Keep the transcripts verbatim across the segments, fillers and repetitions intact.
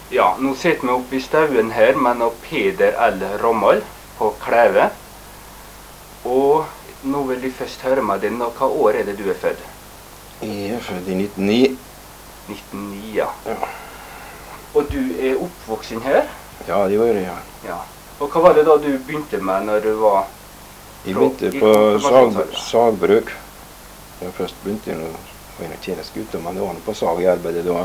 Ja, nå sitter vi oppe i stauen her med noe Peder L. Rommel på Kleve. Og nå vil jeg først høre med deg, hva år er det du er født? Jeg er født i nitten null ni. nitten null ni, ja. Ja. Og du er oppvoksen her? Ja, det gjør jeg, ja. Ja. Og hva var det da du begynte med når du var... Jeg begynte på sag, sagbruk. Jeg først begynte jeg å være tjenestegutt, men det var noe på sag i arbeidet da.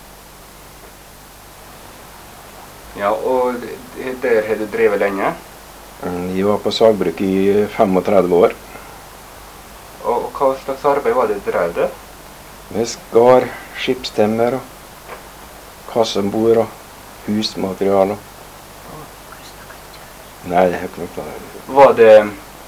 Ja, og der har du drevet lenge? Jeg var på sagbruk i femogtredve år. Og hva slags arbeid var det du drev det? Med skar, skipstemmer, kassebord og husmaterialer. Nei, det er ikke noe av det. Var det...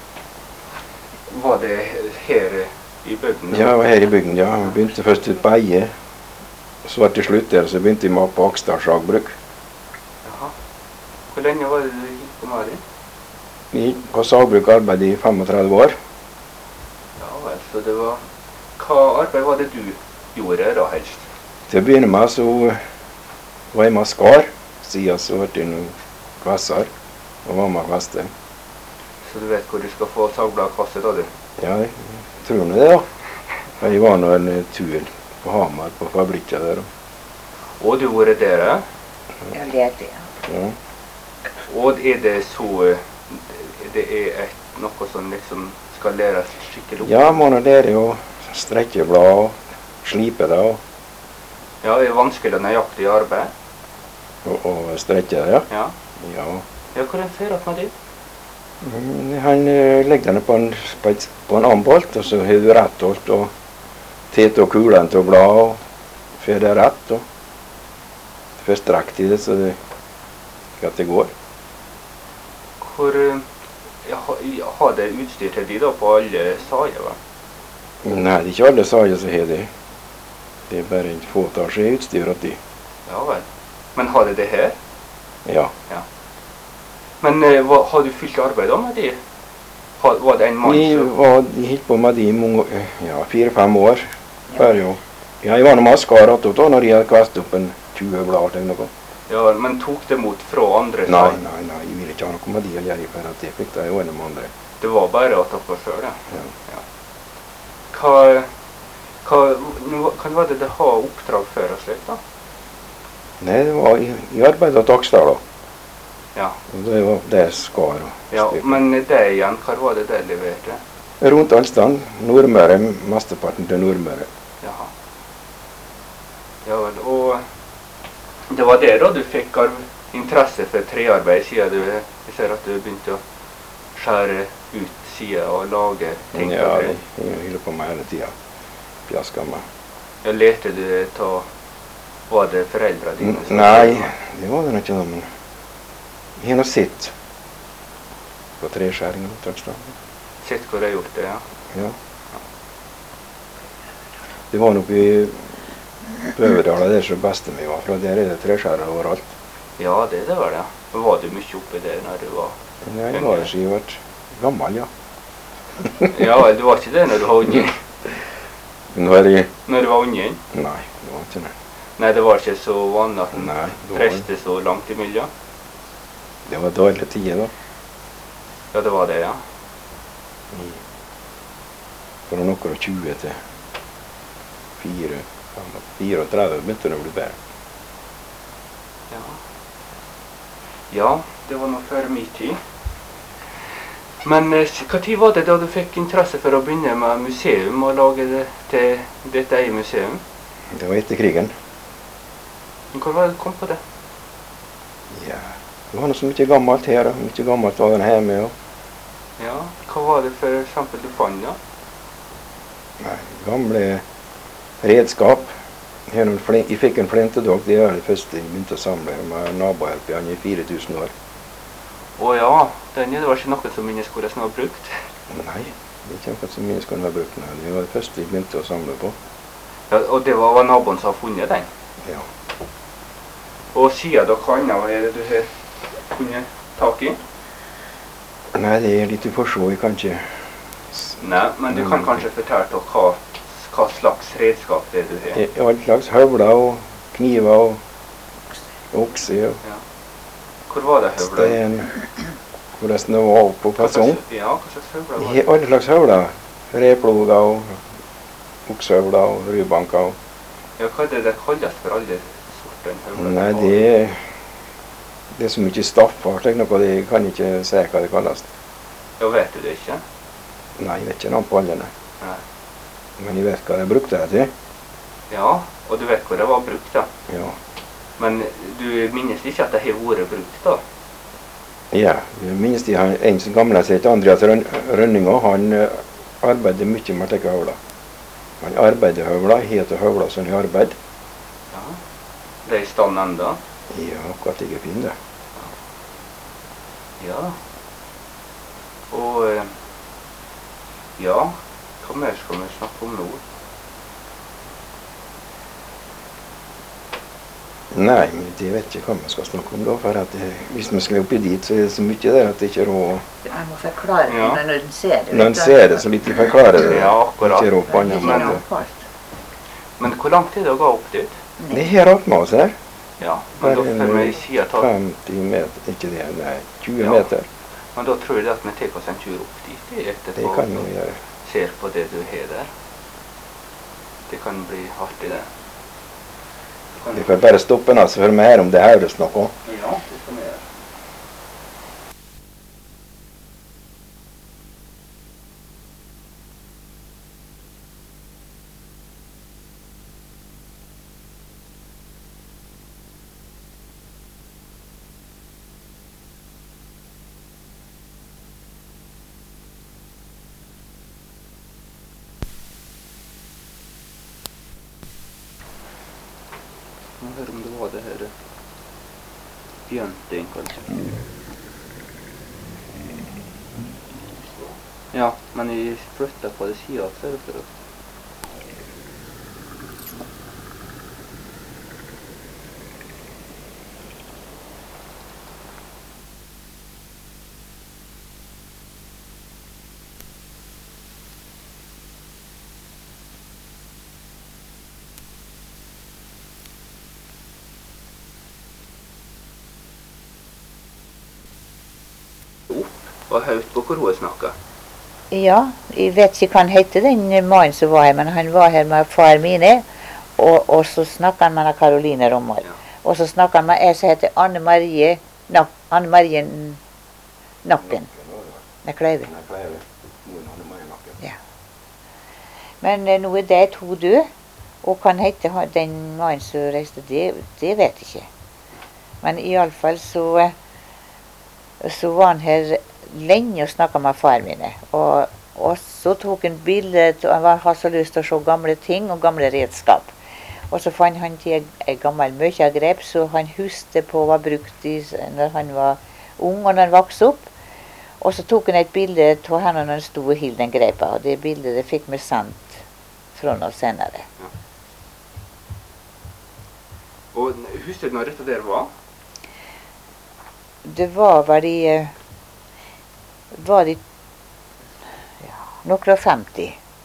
Var det her i bygden? Ja, jeg var her i bygden, ja. Jeg begynte først ut på Eie. Så var det til slutt der, så begynte jeg med på Akstad sagbruk. Jaha. Hvor lenge var det du gikk på med det? Jeg gikk på sagbruk arbeidet i femogtredve år. Ja vel, så det var... Hva arbeid var det du gjorde da helst? Til å begynne med så var jeg med skar. Siden så ble det noen kvasser. Og var med kvaste. Så du vet hvor du skal få sagbladkvasse da, du? Ja, jeg tror nå det da. Jeg var nå en tur på Hamar på fabrikken der. Og du var der, ja? Ja, ledig, ja. Ja. Og er det så... Det er et, noe som liksom skal læres skikkelig opp? Ja, må nå lære å strekke blad og slipe det. Og, ja, det er vanskelig og nøyaktig arbeid. og, og strekke det, ja. Ja. Ja. Ja, hvordan ser det med det? Mm, Han eh, legger den på en, på, et, på en ambolt, og så har du rett holdt og tete og kulen til blad og får det rett. Og får strekt i det, så det, at det går. Hvor... Ja, har det utstyr til de da på alle sager, va? Nei, det er ikke alle sager som har det. Det er bare en fåtasje utstyr til de. Ja vel. Men har det det her? Ja. Ja. Men eh, hva, har du fylt arbeid da med de? Ha, var det en mann Vi som... var, de holdt på med de i mange, ja, fire-fem år. Før, jo. Ja, jeg var noe med skar attåt da, når jeg hadde kvast opp en tjue blad eller noe. Ja, men tok det mot fra andre Nei, sager? nei, nei, jeg ville ikke ha noe med de å gjøre, for at jeg fikk det jo med andre. Det var bare at dere selv, ja. Ja. Ja. Hva... Hva... Hva var det det har oppdrag før og slik, da? Nei, det var i, i arbeidet til Akstad da. Ja. Og det var det skar og Ja, slipe. men det igjen, hva var det det leverte? Rundt Alstand, Nordmøre, mesteparten til Nordmøre. Jaha. Ja vel, og... Det var det da du fikk interesse for trearbeid, siden du... Jeg ser at du begynte å skjære ut siden og lage ting. Ja, og jeg, greier. jeg holder på med hele tiden. Pjaska meg. Ja, lærte du til... Var det foreldre dine? som- Nei, det var det nok ikke da, men... Jeg har nå sett på treskjæringen til Alstand. Sett hvor jeg har gjort det, ja. Ja. Det var nok i Øverdala der som bestemor var fra. Der er det treskjærer overalt. Ja, det, det var det. Var du mye oppe der når du var... Ja, jeg var ikke vært gammel, ja. Ja, vel, du var ikke det når du var unge? Nå er jeg... Når du var unge? Nei, det var ikke det. Nei, det var ikke så vanlig at en Nei, det var- preste så langt imellom. Det var dårlige tider da. Ja, det var det, ja. Fra noen og tjue til fire, fire og tredve begynte det å bli bedre. Ja. Ja, det var nå før min tid. Men eh, hva tid var det da du fikk interesse for å begynne med museum og lage det til dette i museum? Det var etter krigen. Men hvor var det du kom på det? Ja, det var noe så mye gammelt her, og mye gammelt var det hjemme. Og... Ja, hva var det for eksempel du fant da? Nei, gamle redskap. Her noen flin- Jeg fikk en flintedog, det er det første jeg begynte å samle med nabohjelp i han i fire tusen år. Å ja, den det var ikke noe som minneskoresen har brukt. Nei, det er ikke noe som jeg skulle ha brukt nå. Det var det første jeg begynte å samle på. Ja, og det var, var naboen som har funnet den. Ja. Og siden dere annet, hva er det du har funnet tak i? Nei, det er litt uforstå, jeg kan ikke... Nei, men du kan kanskje fortelle dere hva, hva slags redskap det er du har. Det er all slags høvler og kniver og, okse og Ja. Hvor var det høvler? stein. Hvordan det var på fasong. Ja, hva slags høvler var I det? alle slags høvler. Reploger og oksehøvler og rybanker. Og. Ja, hva er det det kalles for alle sortene høvler? Nei, det, det er så mye staffer, slik noe de kan ikke si hva det kalles. Ja, vet du det ikke? Nei, jeg vet ikke navn på alle, nei. Nei. Men jeg vet hva de brukte det til. Ja, og du vet hvor det var brukt da. Ja. Men du minnes ikke at det har vært brukt da? Ja, jeg minnes de har en som gamle som heter Andreas Røn Rønninga, han uh, arbeider mye med slike høvler. Han arbeider høvler, heter høvler som han arbeid. Ja. Det er i stand enda? Ja, akkurat jeg er fin det. Ja. Og eh, ja, hva mer skal vi snakke om nå? Nei, men det vet ikke hva vi skal snakke om da, for at det, hvis vi skal oppi dit, så er det så mye der at det ikke er råd. Jeg må forklare det Ja. når den ser det. Når en ser det, så litt forklarer det. Ja, akkurat. Ikke råd på andre Men, måter. Men hvor lang tid det å gå opp dit? Det er her opp med oss her. Ja, men da får vi si at femti meter, ikke det, nei, tjue Ja. meter. Men da tror jeg det at vi tar oss en tur opp dit Det etterpå. kan vi gjøre. Ser på det du har der. Det kan bli artig det. Så kan Vi får bare stoppe nå, så hører vi her om det høres noe. Ja, det skal vi gjøre. Nå hører om det var det her bjørnting, kanskje. Ja, men jeg flytter på det siden, så er det for å... Og høyt på hvor hun snakker. Ja, jeg vet ikke hva han heter, den mannen som var her, men han var her med far mine, og, og så snakket han med Karoline Rommel. Ja. Og så snakket han med en som heter Anne Marie, Nak Anne Marie Nakken. Det Kleive. Ja. Men eh, nå er de to døde, og hva han heter han- den mannen som reiste, det, det vet jeg ikke. Men i alle fall så, eh, så var han her lenge og snakket med far mine. Og, og så tok han bilde, og han hadde så lyst til å se gamle ting og gamle redskap. Og så fant han til en gammel møkjagrep, så han huste på hva brukt i, når han var ung og når han vokste opp. Og så tok han et bilde av henne når han stod og hild den grepa, og det bildet det fikk vi sendt fra oss senere. Og husker du når dette der var? Det var vel i eh, var det ja, noen og femti.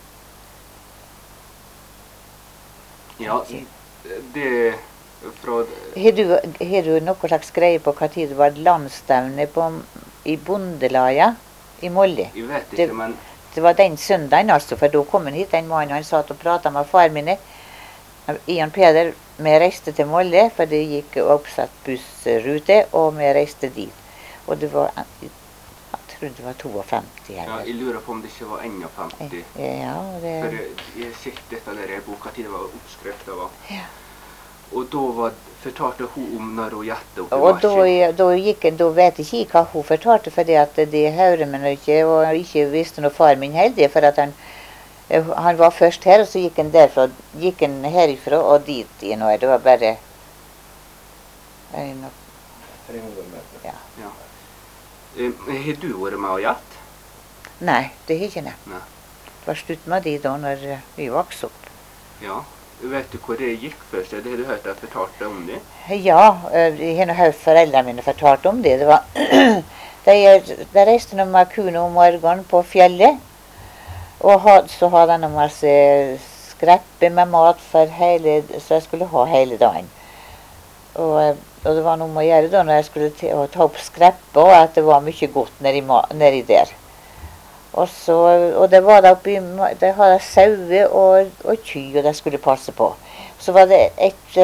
Ja, det fra... Har du, har du noe slags greie på hva tid det var landstevne på, i Bondelaja i Molde? Jeg vet Det- ikke, men... Det var den søndagen, altså, for da kom han hit en mann, og han satt og pratet med far mine. Ian Peder, vi reiste til Molde, for det gikk oppsatt bussrute, og vi reiste dit. Og det var, jeg tror det var femti-to. Ja, Eller. jeg lurer på om det ikke var femti. Ja, det... For jeg jeg har sett dette der i boka til det var oppskriftet var. Ja. Og da var, fortalte hun om når hun gjette opp i Og da, marsjen. da gikk en, da vet jeg ikke hva hun fortalte, fordi at det hører man ikke, og ikke visste noe far min heller, for at han, eh, han var først her, og så gikk han derfra, gikk han herifra og dit i noe, det var bare, eh, no, ja. Ja. Eh, Har du vært med og gjett? Nei, det har ikke jeg. Nei. Det var slutt med de da, når eh, vi vokste opp. Ja. Vet du hvor det gikk først? Det har du hørt at jeg fortalte om det? Ja, eh, jeg har nå hørt foreldrene mine fortalt om det. Det var, de, de reiste nå med kune om morgenen på fjellet, og had, så hadde han masse skrepper med mat for hele, så jeg skulle ha hele dagen. Og, og det var noe med å gjøre da når jeg skulle til å ta opp skreppe, og at det var mye godt nedi, nedi der. Og, så, og det var da oppi, det hadde sauer og, og kyr, og det skulle passe på. Så var det et,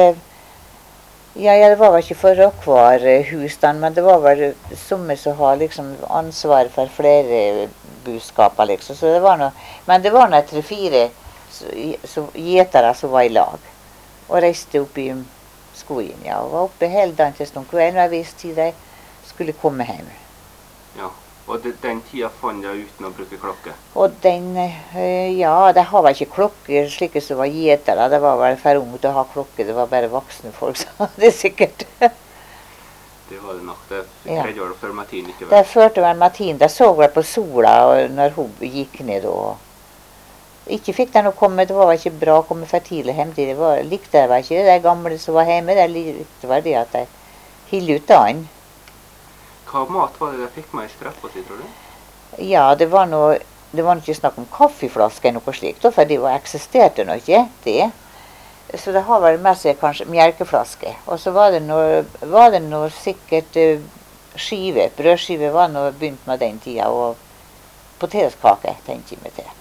ja, ja det var vel ikke for hver husstand, men det var vel somme som har liksom ansvar for flere buskaper, liksom. Så det var noe, men det var noe tre-fire gjetere som var i lag, og reiste opp i skogen, ja, og var oppe hele dagen til stund kvelden, og jeg visste tid de skulle komme hjem. Ja, og det, den tida fant jeg uten å bruke klokke? Og den, ja, det har vel ikke klokker slike som var gjetere, det var vel for ungt å ha klokke, det var bare voksne folk, så det er sikkert. Det var det nok, det tredje året før Martin ikke var. Det førte vel Martin, det så vel på sola når hun gikk ned, og ikke fikk den å komme, det var ikke bra å komme for tidlig hjem til, det var, likte jeg vel ikke det gamle som var hjemme, det likte vel det at de hilde ut an. Hva mat var det de fikk med i skreppa si, tror du? Ja, det var noe, det var ikke snakk om kaffeflaske eller noe slikt, for det var eksisterte noe ikke, det. Så det har vel med seg kanskje melkeflaske, og så var det noe, var det noe sikkert uh, skive, brødskive var noe begynt med den tida, og poteskake tenkte jeg meg til.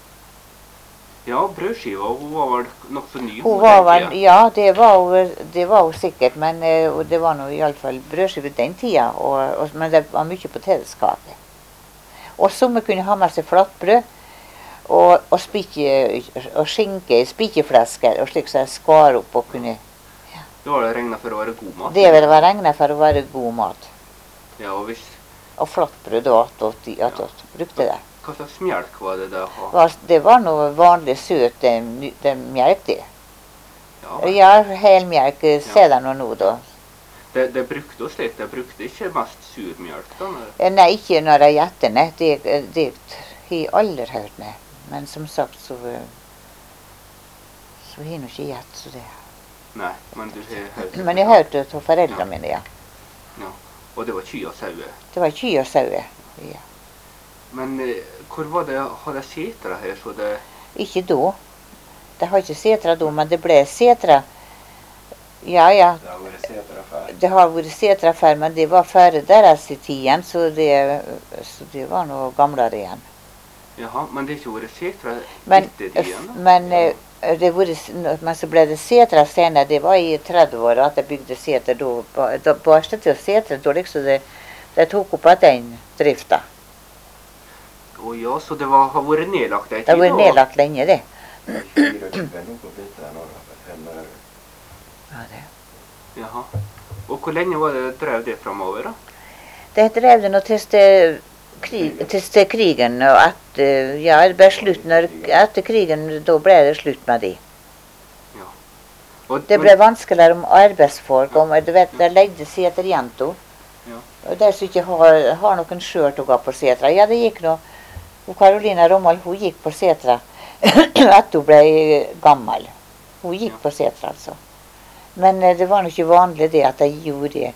Ja, brødskiva, hun var vel nok så ny. Hun var vel, ja, det var hun, det var hun sikkert, men uh, det var nå i alle fall brødskive den tida, og, og, men det var mye poteskake. Og somme kunne ha med seg flatbrød, og, og, spike, og skinke, spikeflesker, og slik så jeg skar opp og kunne... Ja. Det var det regnet for å være god mat? Det var det regnet for å være god mat. Ja, og hvis... Og flatbrød og attåt, attåt, brukte det. Hva slags mjelk var det der? Det var noe vanlig søt mjelk, det. Ja, ja helmjelk, se deg nå nå da. Det, det brukte jo slik, det brukte ikke mest sur mjelk da? Nei, ikke når jeg gjetter, nei. Det, det har jeg aldri hørt, nei. Men som sagt, så, så har jeg nå ikke gjett, så det... Nei, men du har hørt... Men jeg har hørt det til foreldrene ja. mine, ja. Ja, og det var ky og saue? Det var ky og saue, ja. Men eh, hvor var det, hadde jeg setra her, så det... Ikke da. Det har ikke setra da, men det ble setra. Ja, ja. Det har vært setra før. Det har vært setra før, men det var før deres i tiden, så det, så det var noe gamlere igjen. Jaha, men det har ikke vært setra men, etter tiden? Men, ja. det var, men så ble det setra senere, det var i tredve år at jeg bygde setra da. Da barstet til setra, da liksom det, det tok opp av den drifta. Å ja, så det var, har vært nedlagt en tid? Det har vært nedlagt lenge, det. Ja, det. Jaha. Og hvor lenge var det drev det fremover da? Det drev det nå til til, krig, til, til krigen, og at, ja, det ble slutt når, etter krigen, da ble det slutt med de. Ja. Og, det ble vanskeligere om arbeidsfolk, om, du vet, det legde seter jento. Ja. Og de som ikke har, har noen sjøl til å gå på setra. Ja, det gikk nå, og Karolina Rommel, hun gikk på setra etter hun ble gammel. Hun gikk ja. på setra, altså. Men det var nå ikke vanlig det at jeg gjorde det.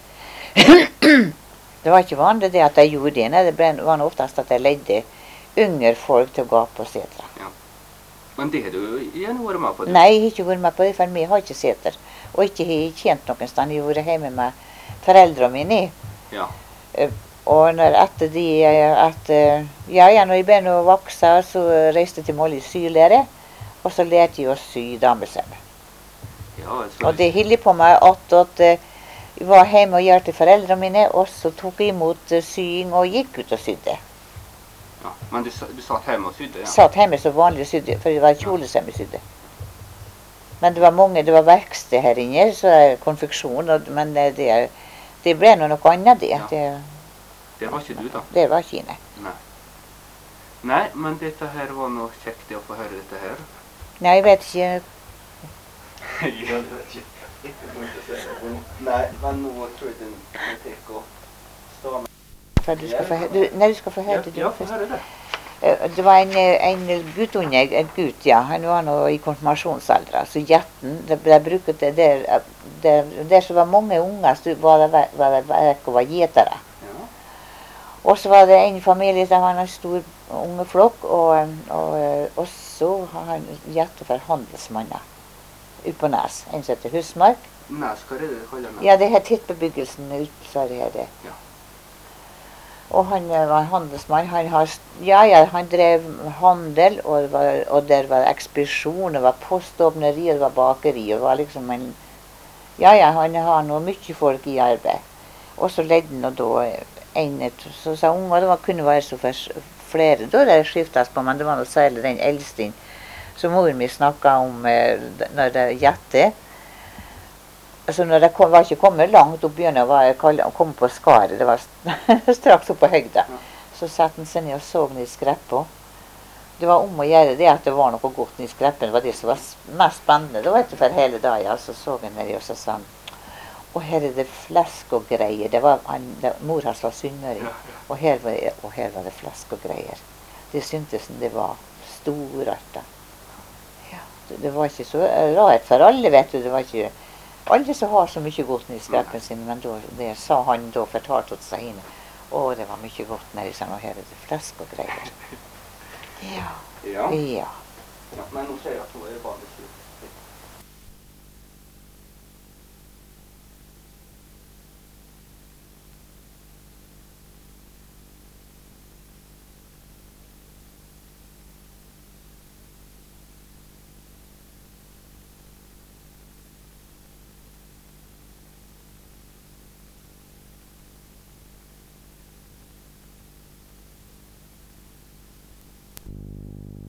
Det var ikke vanlig det at jeg gjorde det. Nei, det ble, var nå oftest at jeg ledde yngre folk til å gå på setra. Ja. Men det har du igjen vært med på? Det. Nei, jeg har ikke vært med på det, for vi har ikke seter. Og ikke har jeg tjent noen sted. Jeg har vært hjemme med foreldrene mine. Ja. Og når etter de, etter, ja, ja, når jeg begynte å vokse, så reiste jeg til Molly sylære, og så lærte jeg å sy damesømme. Ja, og det hilde på meg at, at jeg var hjemme og hjalp til foreldrene mine, og så tok jeg imot sying og gikk ut og sydde. Ja, men du, du satt hjemme og sydde, ja? Satt hjemme så vanlig og sydde, for det var kjolesømme sydde. Men det var mange, det var verksted her inne, så konfeksjon, og, men det, det ble noe annet det. Ja. det. Det var ikke du da? Det var ikke nei. Nei. Nei, men dette her var noe kjekt å få høre dette her. Nei, jeg vet ikke. Jeg vet ikke. Nei, men nå tror jeg den kan tenke å stå med. For du skal få høre, du, nei, du skal få høre det. Ja, ja, få høre det. Det var en, en guttunge, en gutt, ja, han var nå i konfirmasjonsalder, så hjerten, det ble bruket det der, det, der som var mange unger, så var det, var det, var det, var gjetere. Og så var det en familie der var en stor ungeflokk, og, og, og så har han gjettet for handelsmanner. ut på Nes. En som heter Husmark. Nes, hva er det det kaller Nes? Ja, det er tettbebyggelsen ut så er det. Ja. Og han var handelsmann. Han, har, ja, ja, han drev handel, og, det var, og der var ekspedisjon, det var poståpneri, og det var bakeri. Og det var liksom en, ja, ja, han har nå mye folk i arbeid. Og så ledde han da en, så sa unger, det var, kunne være så flere, da det skiftes på, men det var noe særlig den eldste, som moren min snakket om eh, når det gjettet. Altså når det kom, var ikke kommet langt opp begynner å komme på skaret, det var straks opp på høgda, så satt han seg ned og så ned i skreppa. Det var om å gjøre det at det var noe godt ned i skreppen, det var det som var mest spennende. Det var etter for hele dagen, så så han ned og så sa han, og her er det flesk og greier. Det var han, det, mor hans var sunnmøring, og, her var, og her var det flesk og greier. Det syntes han det var storartet. Ja, det, det var ikke så rart for alle, vet du, det var ikke alle som har så mye godt ned i skreppen sin, men da, det sa han da fortalt til seg henne. Å, det var mye godt ned i seg, og her er det flesk og greier. Ja. Ja. Ja. Ja, men nå ser jeg at nå er det bare slutt.